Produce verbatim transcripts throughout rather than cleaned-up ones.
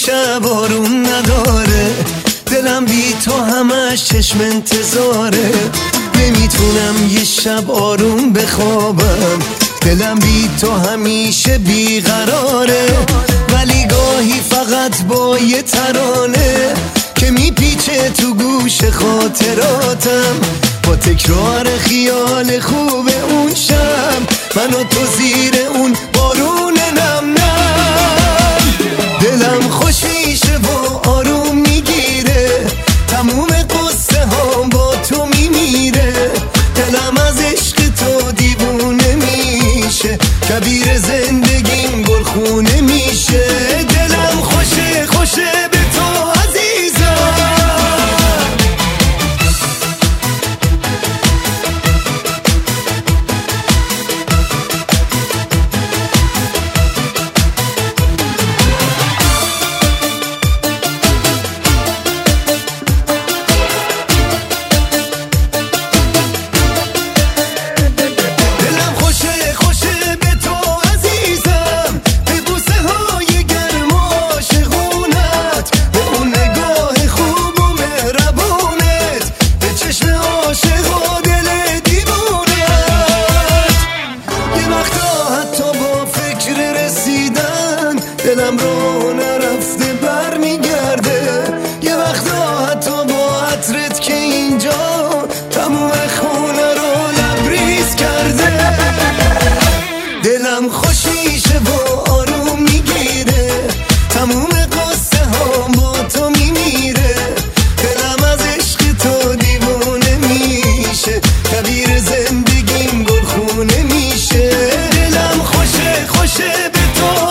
شب آروم نداره، دلم بی تو همش چشم انتظاره. نمیتونم یه شب آروم بخوابم، دلم بی تو همیشه بیقراره. ولی گاهی فقط با یه ترانه که میپیچه تو گوش خاطراتم، با تکرار خیال خوب اون شب، من و تو زیر اون بارون نم نم. دلم خوش میشه و آروم میگیره، تموم قصه ها با تو میمیره. دلم از عشق تو دیوونه میشه، کبیر زندگیم گلخونه میشه. دلم خوشه خوشه به تو عزیزم. دلم رو نرفته بر میگرده، یه وقتا حتی با عطرت که اینجا تموم خونه رو لبریز کرده. دلم خوش میشه و آروم میگیره، تموم قصه ها با تو میمیره. دلم از عشق تو دیوونه میشه، کبیر زندگیم گلخونه میشه. دلم خوشه خوشه به تو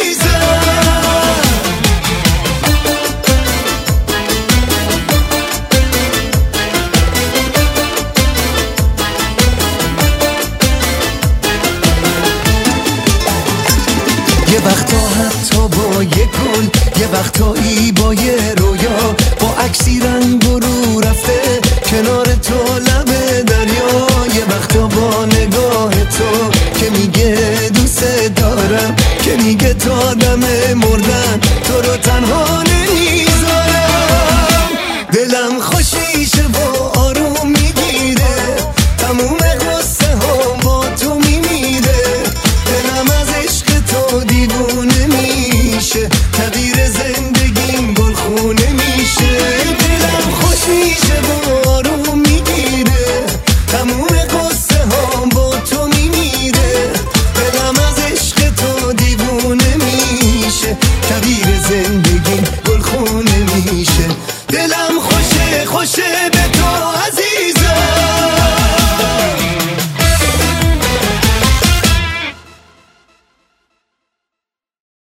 یه وقتا حتی با یه گل، یه وقتایی با یه رویا، با عکسی رنگ و رو رفته کنار تو لب دریا. یه وقتا با نگاه تو که میگه دوست دارم، که میگه تا دم مردن تو رو تنها نمیذارم. دلم خوش میشه و آروم میگیره، تموم قصه ها با تو میمیره. دلم از عشق تو دیوونه میشه، تغییر زندگیم گلخونه میشه. دلم خوش میشه و آروم میگیره، تموم قصه ها با تو میمیره. دلم از عشق تو دیوونه میشه، تغییر زندگیم گلخونه میشه. دلم خوشه خوشه به